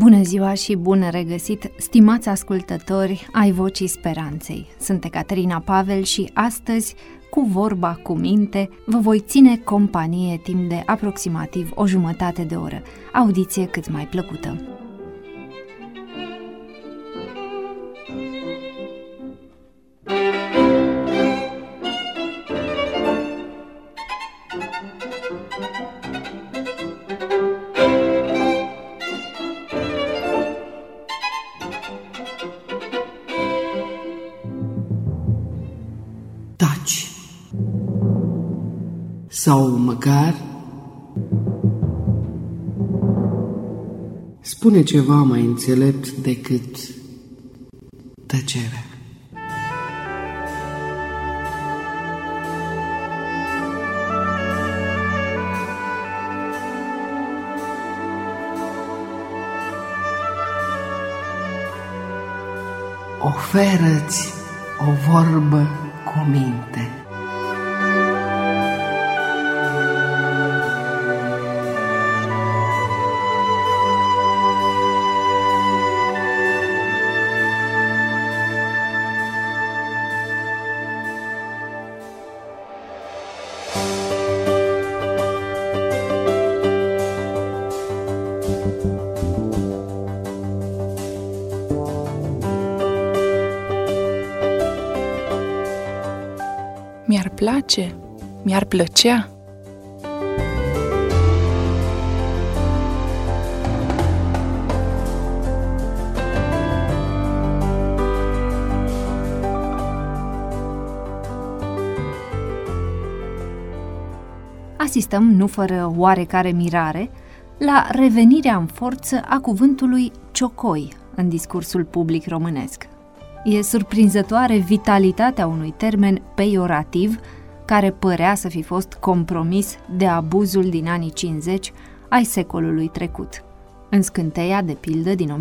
Bună ziua și bun regăsit, stimați ascultători ai Vocii Speranței. Sunt Ecaterina Pavel și astăzi, cu vorba cu minte, vă voi ține companie timp de aproximativ o jumătate de oră. Audiție cât mai plăcută. Taci. Sau măcar spune ceva mai înțelept decât tăcerea. Oferă-ți o vorbă cu minte. Mi-ar place, mi-ar plăcea. Asistăm, nu fără oarecare mirare, la revenirea în forță a cuvântului ciocoi în discursul public românesc. E surprinzătoare vitalitatea unui termen peiorativ care părea să fi fost compromis de abuzul din anii 50 ai secolului trecut. În Scânteia, de pildă, din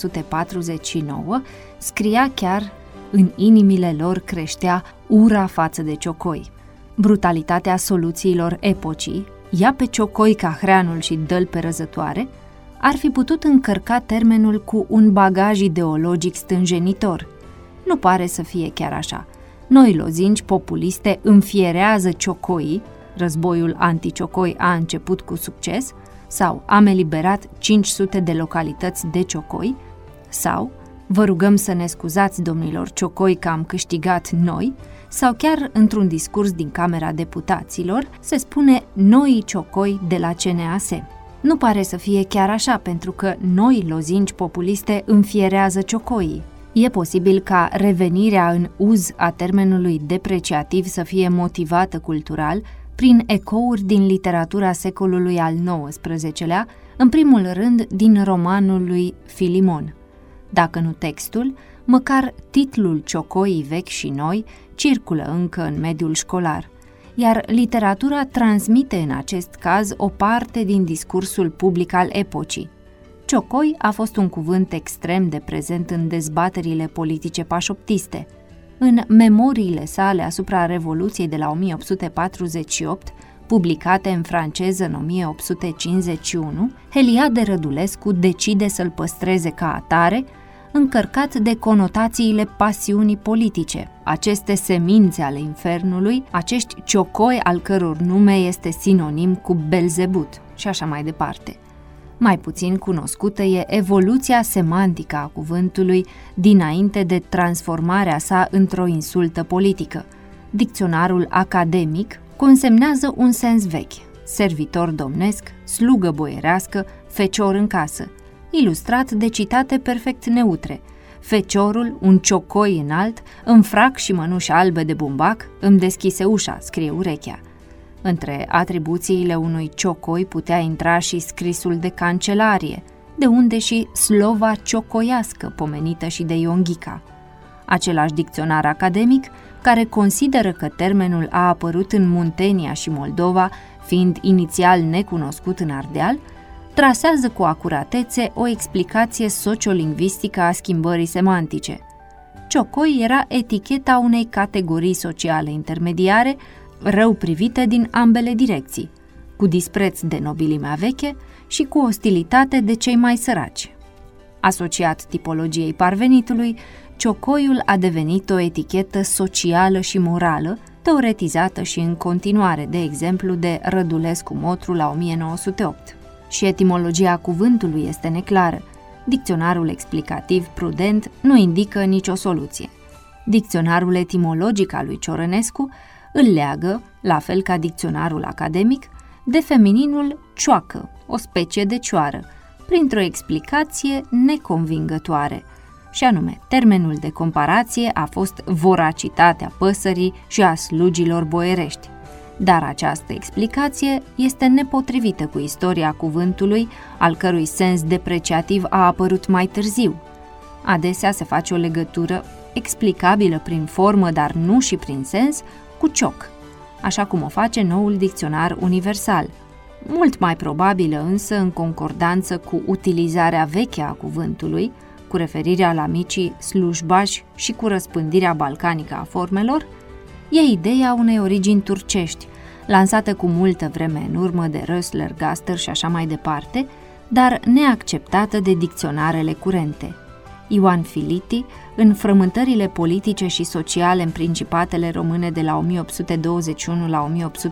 1949, scria chiar: în inimile lor creștea ura față de ciocoi. Brutalitatea soluțiilor epocii, ia pe ciocoi ca hreanul și dă-l pe răzătoare, ar fi putut încărca termenul cu un bagaj ideologic stânjenitor. Nu pare să fie chiar așa. Noi lozinci populiste înfierează ciocoii, războiul anti-ciocoi a început cu succes, sau am eliberat 500 de localități de ciocoi, sau vă rugăm să ne scuzați, domnilor ciocoi, că am câștigat noi, sau chiar într-un discurs din Camera Deputaților se spune noi ciocoi de la CNAS. Nu pare să fie chiar așa, pentru că noi lozinci populiste înfierează ciocoii. E posibil ca revenirea în uz a termenului depreciativ să fie motivată cultural prin ecouri din literatura secolului al XIX-lea, în primul rând din romanul lui Filimon. Dacă nu textul, măcar titlul Ciocoii vechi și noi circulă încă în mediul școlar, iar literatura transmite în acest caz o parte din discursul public al epocii. Ciocoi a fost un cuvânt extrem de prezent în dezbaterile politice pașoptiste. În memoriile sale asupra Revoluției de la 1848, publicate în franceză în 1851, Heliade Rădulescu decide să-l păstreze ca atare, încărcat de conotațiile pasiunii politice. Aceste semințe ale infernului, acești ciocoi al căror nume este sinonim cu Belzebut și așa mai departe. Mai puțin cunoscută e evoluția semantică a cuvântului dinainte de transformarea sa într-o insultă politică. Dicționarul academic consemnează un sens vechi: servitor domnesc, slugă boierească, fecior în casă, ilustrat de citate perfect neutre. Feciorul, un ciocoi înalt, în frac și mănuși albe de bumbac, îmi deschise ușa, scrie urechea. Între atribuțiile unui ciocoi putea intra și scrisul de cancelarie, de unde și slova ciocoiască, pomenită și de Ionghica. Același dicționar academic, care consideră că termenul a apărut în Muntenia și Moldova, fiind inițial necunoscut în Ardeal, trasează cu acuratețe o explicație sociolingvistică a schimbării semantice. Ciocoi era eticheta unei categorii sociale intermediare, rău privite din ambele direcții, cu dispreț de nobilimea veche și cu ostilitate de cei mai săraci. Asociat tipologiei parvenitului, ciocoiul a devenit o etichetă socială și morală, teoretizată și în continuare, de exemplu, de Rădulescu Motru la 1908. Și etimologia cuvântului este neclară. Dicționarul explicativ prudent nu indică nicio soluție. Dicționarul etimologic al lui Ciorănescu îl leagă, la fel ca dicționarul academic, de femininul cioacă, o specie de cioară, printr-o explicație neconvingătoare, și anume, termenul de comparație a fost voracitatea păsării și a slugilor boierești. Dar această explicație este nepotrivită cu istoria cuvântului, al cărui sens depreciativ a apărut mai târziu. Adesea se face o legătură explicabilă prin formă, dar nu și prin sens, cu cioc, așa cum o face noul dicționar universal, mult mai probabilă însă în concordanță cu utilizarea veche a cuvântului, cu referirea la micii slujbași și cu răspândirea balcanică a formelor, e ideea unei origini turcești, lansată cu multă vreme în urmă de Rösler, Gaster și așa mai departe, dar neacceptată de dicționarele curente. Ioan Filiti, în Frământările politice și sociale în Principatele Române de la 1821 la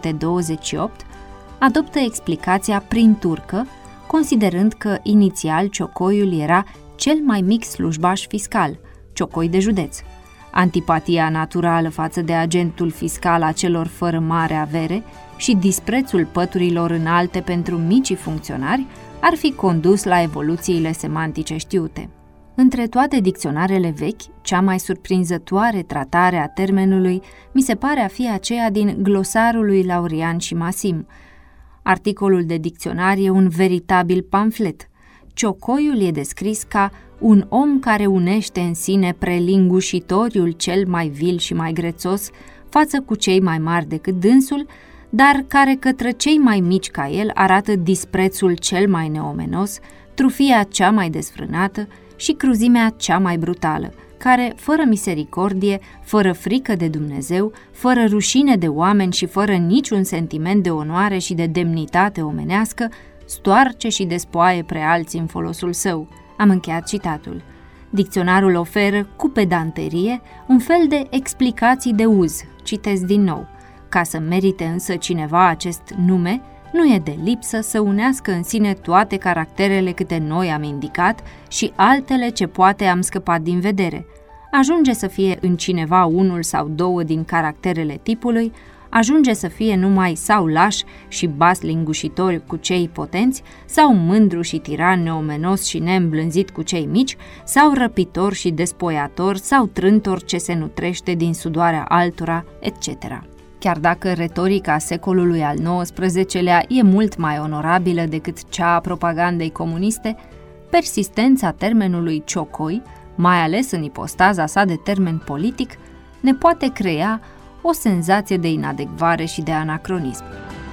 1828, adoptă explicația prin turcă, considerând că inițial ciocoiul era cel mai mic slujbaș fiscal, ciocoi de județ. Antipatia naturală față de agentul fiscal a celor fără mare avere și disprețul păturilor înalte pentru micii funcționari ar fi condus la evoluțiile semantice știute. Între toate dicționarele vechi, cea mai surprinzătoare tratare a termenului mi se pare a fi aceea din glosarul lui Laurian și Masim. Articolul de dicționar e un veritabil pamflet. Ciocoiul e descris ca un om care unește în sine prelingușitoriul cel mai vil și mai grețos față cu cei mai mari decât dânsul, dar care către cei mai mici ca el arată disprețul cel mai neomenos, trufia cea mai desfrânată și cruzimea cea mai brutală, care, fără misericordie, fără frică de Dumnezeu, fără rușine de oameni și fără niciun sentiment de onoare și de demnitate omenească, stoarce și despoaie pre alții în folosul său. Am încheiat citatul. Dicționarul oferă, cu pedanterie, un fel de explicații de uz, citesc din nou. Ca să merite însă cineva acest nume, nu e de lipsă să unească în sine toate caracterele câte noi am indicat și altele ce poate am scăpat din vedere. Ajunge să fie în cineva unul sau două din caracterele tipului, ajunge să fie numai sau laș și bas lingușitor cu cei potenți, sau mândru și tiran neomenos și neîmblânzit cu cei mici, sau răpitor și despoiator, sau trântor ce se nutrește din sudoarea altora, etc. Chiar dacă retorica secolului al XIX-lea e mult mai onorabilă decât cea a propagandei comuniste, persistența termenului ciocoi, mai ales în ipostaza sa de termen politic, ne poate crea o senzație de inadecvare și de anacronism.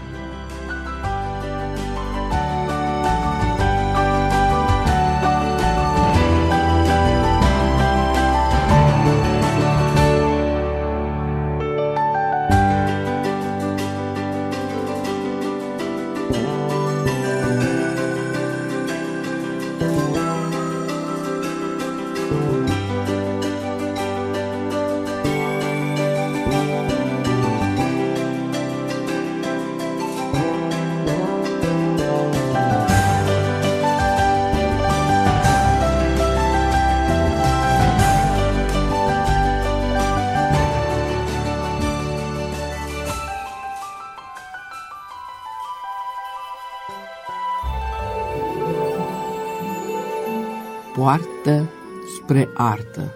Poartă spre artă.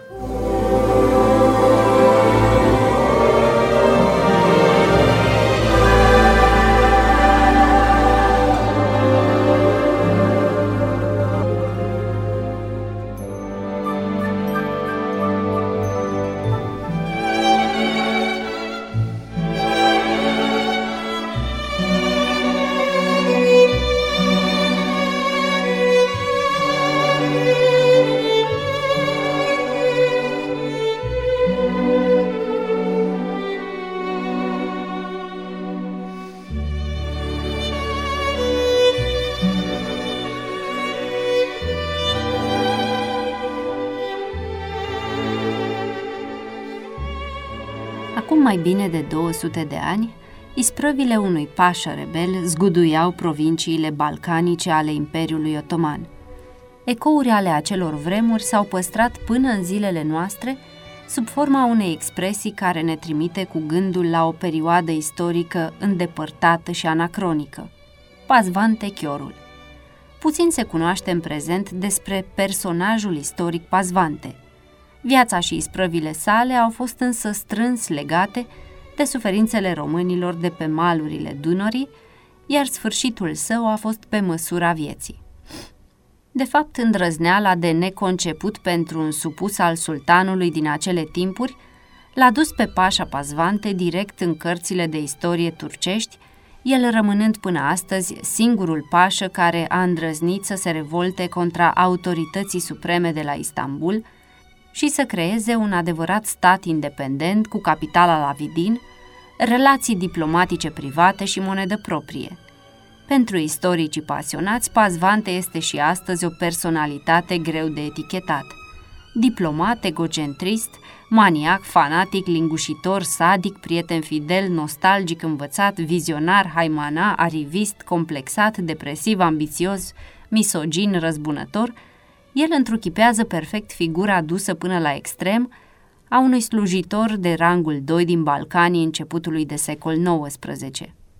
Acum mai bine de 200 de ani, isprăvile unui pașă rebel zguduiau provinciile balcanice ale Imperiului Otoman. Ecouri ale acelor vremuri s-au păstrat până în zilele noastre sub forma unei expresii care ne trimite cu gândul la o perioadă istorică îndepărtată și anacronică: Pazvante Chiorul. Puțin se cunoaște în prezent despre personajul istoric Pazvante. Viața și isprăvile sale au fost însă strâns legate de suferințele românilor de pe malurile Dunării, iar sfârșitul său a fost pe măsura vieții. De fapt, îndrăzneala de neconceput pentru un supus al sultanului din acele timpuri l-a dus pe pașa Pazvante direct în cărțile de istorie turcești, el rămânând până astăzi singurul pașă care a îndrăznit să se revolte contra autorității supreme de la Istanbul și să creeze un adevărat stat independent cu capitala la Vidin, relații diplomatice private și monedă proprie. Pentru istoricii pasionați, Pazvante este și astăzi o personalitate greu de etichetat. Diplomat, egocentrist, maniac, fanatic, lingușitor, sadic, prieten fidel, nostalgic, învățat, vizionar, haimana, arivist, complexat, depresiv, ambițios, misogin, răzbunător, el întruchipează perfect figura dusă până la extrem a unui slujitor de rangul 2 din Balcanii începutului de secol XIX.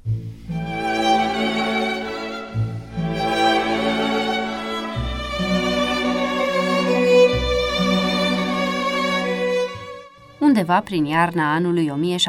Undeva prin iarna anului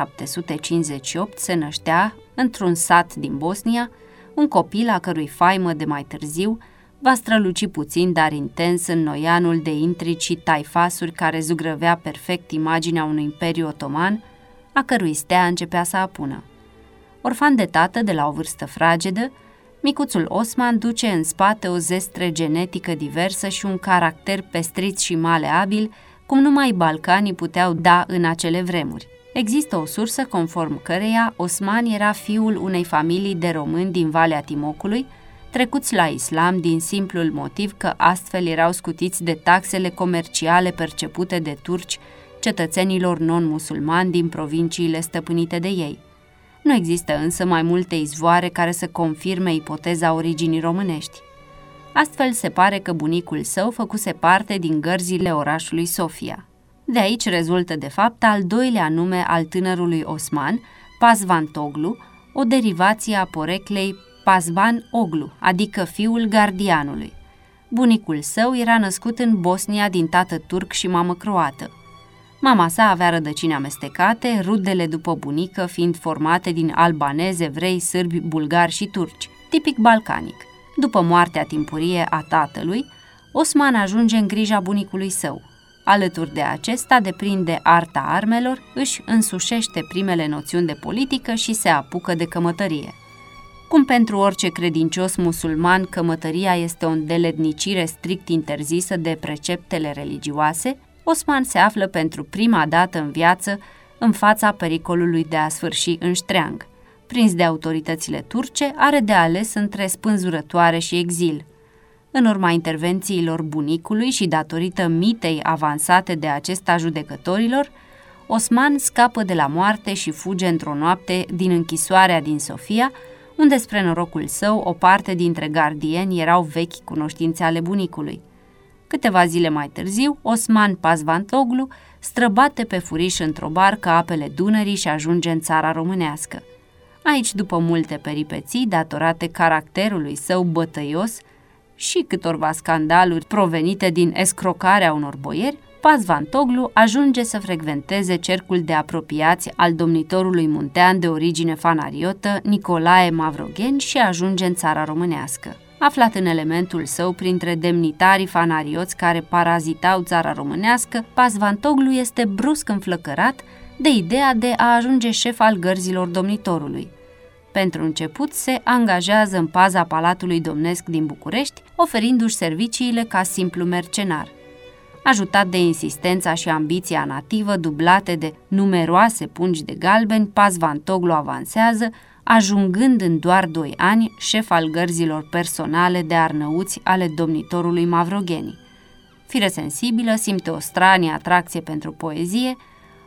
1758 se năștea, într-un sat din Bosnia, un copil a cărui faimă de mai târziu va străluci puțin, dar intens în noianul de intrici și taifasuri care zugrăvea perfect imaginea unui imperiu otoman, a cărui stea începea să apună. Orfan de tată de la o vârstă fragedă, micuțul Osman duce în spate o zestre genetică diversă și un caracter pestrit și maleabil, cum numai Balcanii puteau da în acele vremuri. Există o sursă conform căreia Osman era fiul unei familii de români din Valea Timocului, trecuți la islam din simplul motiv că astfel erau scutiți de taxele comerciale percepute de turci cetățenilor non-musulmani din provinciile stăpânite de ei. Nu există însă mai multe izvoare care să confirme ipoteza originii românești. Astfel se pare că bunicul său făcuse parte din gărzile orașului Sofia. De aici rezultă de fapt al doilea nume al tânărului Osman, Pazvantoglu, o derivație a poreclei Pazvan Oglu, adică fiul gardianului. Bunicul său era născut în Bosnia din tată turc și mamă croată. Mama sa avea rădăcini amestecate, rudele după bunică fiind formate din albanezi, evrei, sârbi, bulgari și turci, tipic balcanic. După moartea timpurie a tatălui, Osman ajunge în grija bunicului său. Alături de acesta deprinde arta armelor, își însușește primele noțiuni de politică și se apucă de cămătărie. Cum pentru orice credincios musulman, cămătăria este o îndeletnicire strict interzisă de preceptele religioase, Osman se află pentru prima dată în viață în fața pericolului de a sfârși în ștreang. Prins de autoritățile turce, are de ales între spânzurătoare și exil. În urma intervențiilor bunicului și datorită mitei avansate de acesta judecătorilor, Osman scapă de la moarte și fuge într-o noapte din închisoarea din Sofia, unde, spre norocul său, o parte dintre gardieni erau vechi cunoștințe ale bunicului. Câteva zile mai târziu, Osman Pazvantoglu străbate pe furiș într-o barcă apele Dunării și ajunge în țara românească. Aici, după multe peripeții datorate caracterului său bătăios și câtorva scandaluri provenite din escrocarea unor boieri, Pazvantoglu ajunge să frecventeze cercul de apropiați al domnitorului muntean de origine fanariotă Nicolae Mavrogheni și ajunge în țara românească. Aflat în elementul său printre demnitarii fanarioți care parazitau țara românească, Pazvantoglu este brusc înflăcărat de ideea de a ajunge șef al gărzilor domnitorului. Pentru început se angajează în paza Palatului Domnesc din București, oferindu-și serviciile ca simplu mercenar. Ajutat de insistența și ambiția nativă dublate de numeroase pungi de galbeni, Pazvantoglu avansează, ajungând în doar 2 ani șef al gărzilor personale de arnăuți ale domnitorului Mavrogheni. Fire sensibilă, simte o stranie atracție pentru poezie,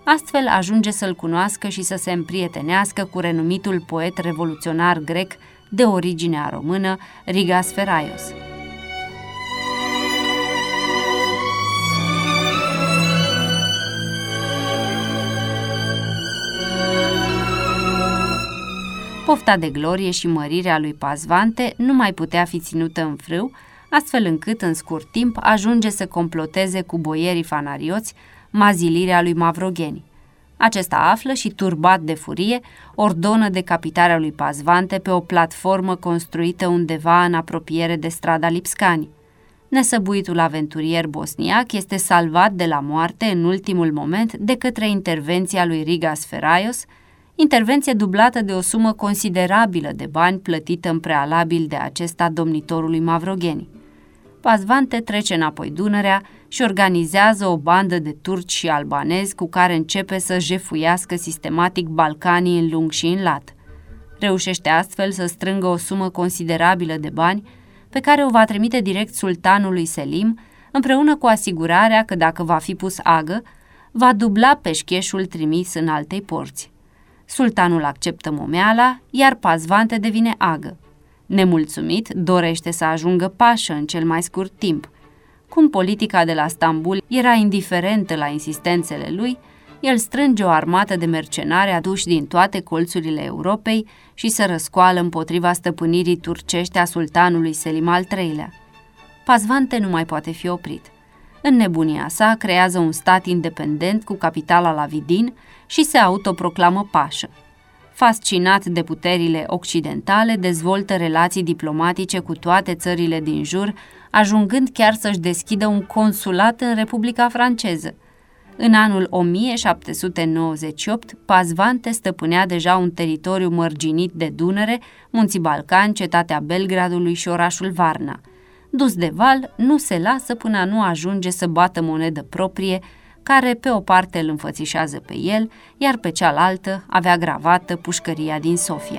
Astfel ajunge să-l cunoască și să se împrietenească cu renumitul poet revoluționar grec de origine română, Rigas Feraios. Pofta de glorie și mărirea lui Pasvante nu mai putea fi ținută în frâu, astfel încât, în scurt timp, ajunge să comploteze cu boierii fanarioți mazilirea lui Mavrogheni. Acesta află și, turbat de furie, ordonă decapitarea lui Pasvante pe o platformă construită undeva în apropiere de strada Lipscani. Nesăbuitul aventurier bosniac este salvat de la moarte în ultimul moment de către intervenția lui Rigas Feraios, intervenție dublată de o sumă considerabilă de bani plătită în prealabil de acesta domnitorului Mavrogheni. Pasvante trece înapoi Dunărea și organizează o bandă de turci și albanezi cu care începe să jefuiască sistematic Balcanii în lung și în lat. Reușește astfel să strângă o sumă considerabilă de bani pe care o va trimite direct sultanului Selim, împreună cu asigurarea că dacă va fi pus agă, va dubla peșcheșul trimis în altei porți. Sultanul acceptă momeala, iar Pasvante devine agă. Nemulțumit, dorește să ajungă pașă în cel mai scurt timp. Cum politica de la Stambul era indiferentă la insistențele lui, el strânge o armată de mercenari aduși din toate colțurile Europei și se răscoală împotriva stăpânirii turcești a sultanului Selim al III-lea. Pasvante nu mai poate fi oprit. În nebunia sa, creează un stat independent cu capitala la Vidin și se autoproclamă pașă. Fascinat de puterile occidentale, dezvoltă relații diplomatice cu toate țările din jur, ajungând chiar să-și deschidă un consulat în Republica Franceză. În anul 1798, Pasvante stăpânea deja un teritoriu mărginit de Dunăre, Munții Balcani, cetatea Belgradului și orașul Varna. Dus de val, nu se lasă până nu ajunge să bată monedă proprie, care pe o parte îl înfățișează pe el, iar pe cealaltă avea gravată pușcăria din Sofia.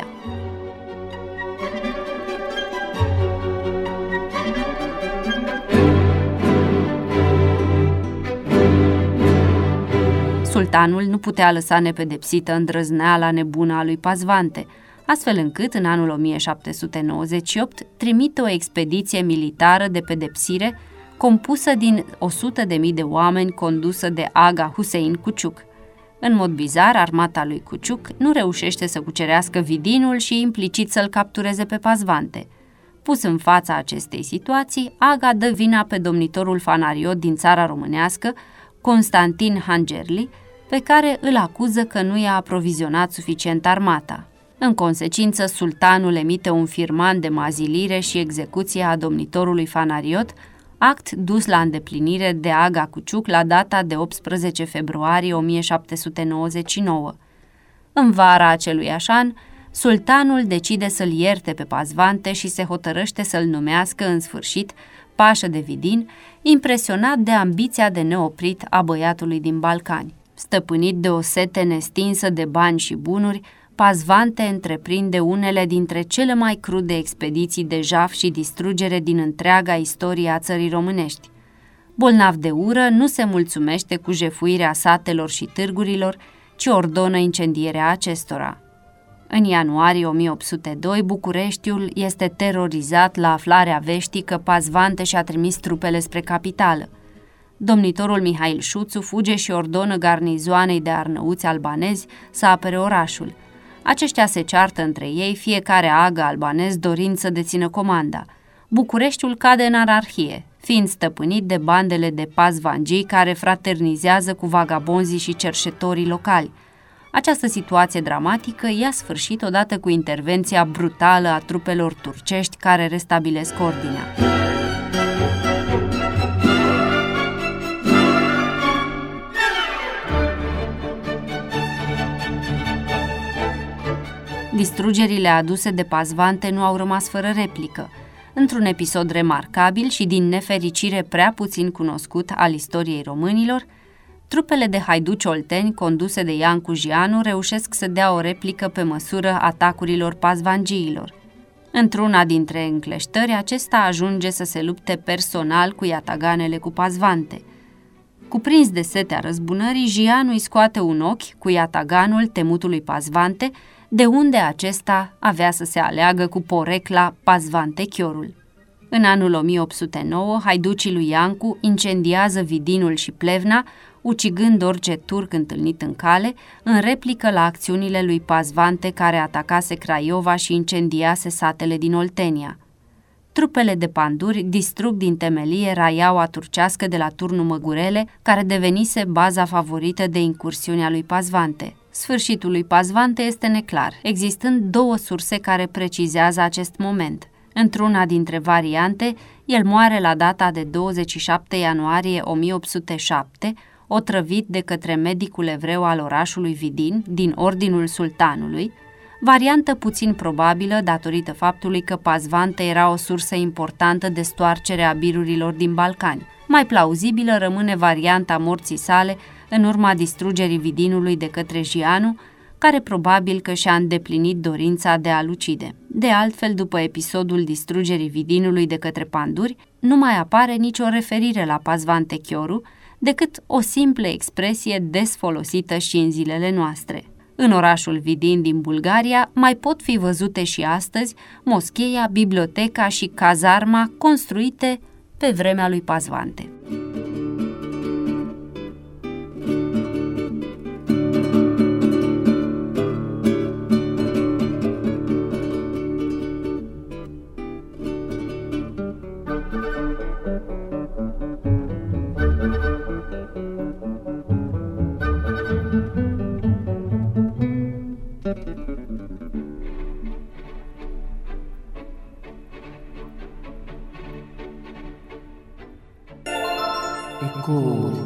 Sultanul nu putea lăsa nepedepsită îndrăzneala nebună a lui Pasvante, astfel încât, în anul 1798, trimite o expediție militară de pedepsire compusă din 100.000 de oameni condusă de Aga Husein Kuciuk. În mod bizar, armata lui Kuciuk nu reușește să cucerească Vidinul și implicit să-l captureze pe Pasvante. Pus în fața acestei situații, Aga dă vina pe domnitorul fanariot din țara românească, Constantin Hangerli, pe care îl acuză că nu i-a aprovizionat suficient armata. În consecință, sultanul emite un firman de mazilire și execuție a domnitorului fanariot, act dus la îndeplinire de Aga Kuciuk la data de 18 februarie 1799. În vara aceluiași an, sultanul decide să-l ierte pe Pasvante și se hotărăște să-l numească în sfârșit pașă de Vidin, impresionat de ambiția de neoprit a băiatului din Balcani. Stăpânit de o sete nestinsă de bani și bunuri, Pasvante întreprinde unele dintre cele mai crude expediții de jaf și distrugere din întreaga istorie a țării românești. Bolnav de ură, nu se mulțumește cu jefuirea satelor și târgurilor, ci ordonă incendierea acestora. În ianuarie 1802, Bucureștiul este terorizat la aflarea veștii că Pasvante și-a trimis trupele spre capitală. Domnitorul Mihail Șuțu fuge și ordonă garnizoanei de arnăuți albanezi să apere orașul. Aceștia se ceartă între ei, fiecare agă albanez dorind să dețină comanda. Bucureștiul cade în anarhie, fiind stăpânit de bandele de pasvangii care fraternizează cu vagabonzii și cerșetorii locali. Această situație dramatică ia sfârșit odată cu intervenția brutală a trupelor turcești care restabilesc ordinea. Distrugerile aduse de Pasvante nu au rămas fără replică. Într-un episod remarcabil și din nefericire prea puțin cunoscut al istoriei românilor, trupele de haiduci olteni conduse de Iancu Gianu reușesc să dea o replică pe măsură atacurilor pasvangiilor. Într-una dintre încleștări, acesta ajunge să se lupte personal cu iataganele cu Pasvante. Cuprins de setea răzbunării, Jianu îi scoate un ochi cu iataganul temutului Pasvante, de unde acesta avea să se aleagă cu porecla Pasvante Chiorul. În anul 1809, haiducii lui Iancu incendiază Vidinul și Plevna, ucigând orice turc întâlnit în cale, în replică la acțiunile lui Pasvante, care atacase Craiova și incendiase satele din Oltenia. Trupele de panduri distrug din temelie raiaua turcească de la Turnul Măgurele, care devenise baza favorită de incursiunea lui Pasvante. Sfârșitul lui Pasvante este neclar, existând două surse care precizează acest moment. Într-una dintre variante, el moare la data de 27 ianuarie 1807, otrăvit de către medicul evreu al orașului Vidin, din ordinul sultanului, variantă puțin probabilă datorită faptului că Pasvante era o sursă importantă de stoarcere a birurilor din Balcani. Mai plauzibilă rămâne varianta morții sale în urma distrugerii Vidinului de către Jianu, care probabil că și-a îndeplinit dorința de a-l ucide. De altfel, după episodul distrugerii Vidinului de către panduri, nu mai apare nicio referire la Pasvante Chioru, decât o simplă expresie des folosită și în zilele noastre. În orașul Vidin din Bulgaria mai pot fi văzute și astăzi moscheia, biblioteca și cazarma construite pe vremea lui Pasvante. Ecouri.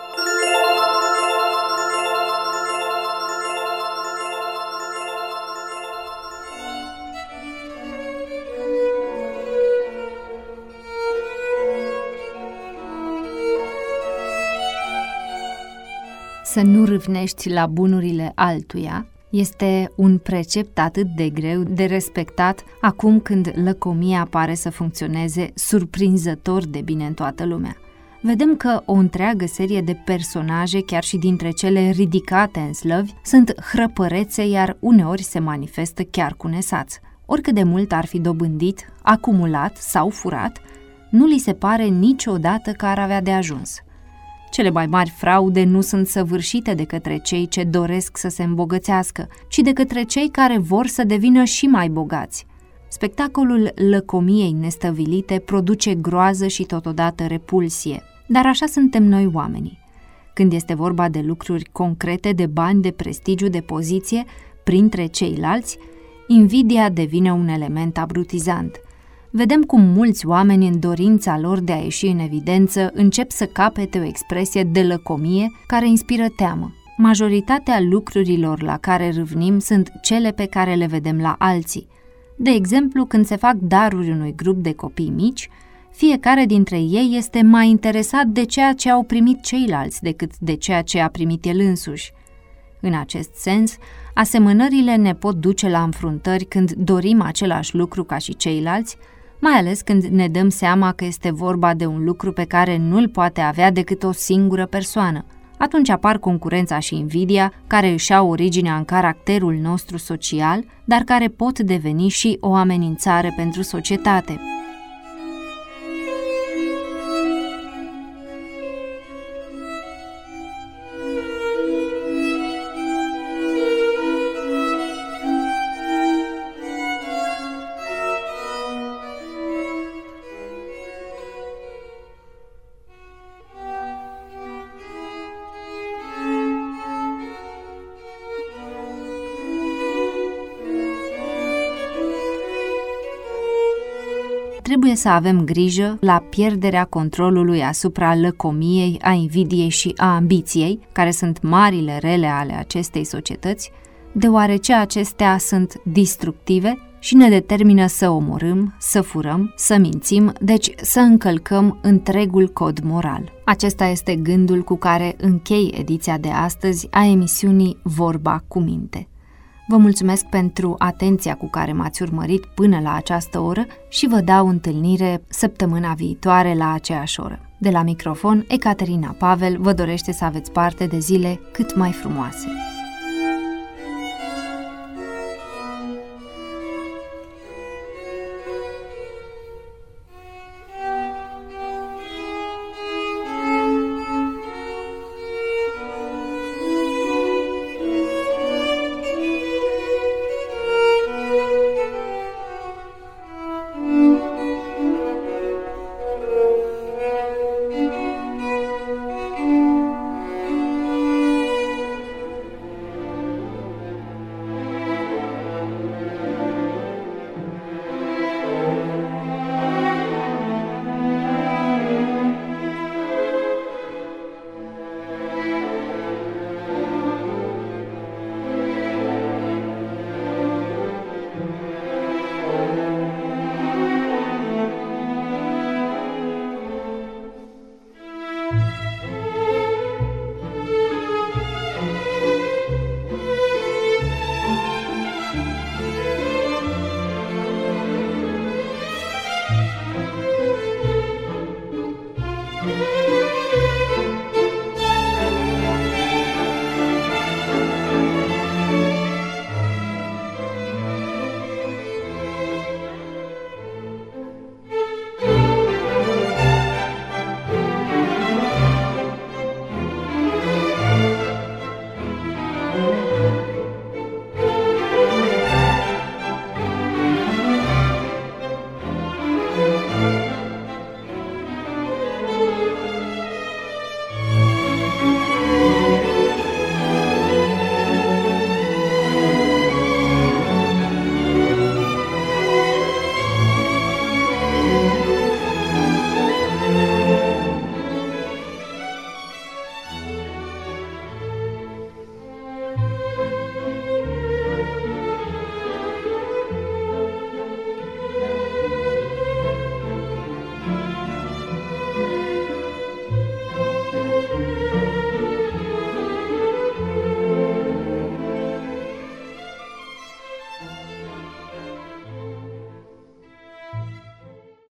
Să nu râvnești la bunurile altuia este un precept atât de greu de respectat acum când lăcomia pare să funcționeze surprinzător de bine în toată lumea. Vedem că o întreagă serie de personaje, chiar și dintre cele ridicate în slăvi, sunt hrăpărețe, iar uneori se manifestă chiar cu nesaț. Oricât de mult ar fi dobândit, acumulat sau furat, nu li se pare niciodată că ar avea de ajuns. Cele mai mari fraude nu sunt săvârșite de către cei ce doresc să se îmbogățească, ci de către cei care vor să devină și mai bogați. Spectacolul lăcomiei nestăvilite produce groază și totodată repulsie, dar așa suntem noi oamenii. Când este vorba de lucruri concrete, de bani, de prestigiu, de poziție, printre ceilalți, invidia devine un element abrutizant. Vedem cum mulți oameni, în dorința lor de a ieși în evidență, încep să capete o expresie de lăcomie care inspiră teamă. Majoritatea lucrurilor la care râvnim sunt cele pe care le vedem la alții. De exemplu, când se fac daruri unui grup de copii mici, fiecare dintre ei este mai interesat de ceea ce au primit ceilalți decât de ceea ce a primit el însuși. În acest sens, asemănările ne pot duce la înfruntări când dorim același lucru ca și ceilalți, mai ales când ne dăm seama că este vorba de un lucru pe care nu-l poate avea decât o singură persoană. Atunci apar concurența și invidia, care își au originea în caracterul nostru social, dar care pot deveni și o amenințare pentru societate. Trebuie să avem grijă la pierderea controlului asupra lăcomiei, a invidiei și a ambiției, care sunt marile rele ale acestei societăți, deoarece acestea sunt destructive și ne determină să omorâm, să furăm, să mințim, deci să încălcăm întregul cod moral. Acesta este gândul cu care închei ediția de astăzi a emisiunii Vorba cu Minte. Vă mulțumesc pentru atenția cu care m-ați urmărit până la această oră și vă dau întâlnire săptămâna viitoare la aceeași oră. De la microfon, Ecaterina Pavel vă dorește să aveți parte de zile cât mai frumoase.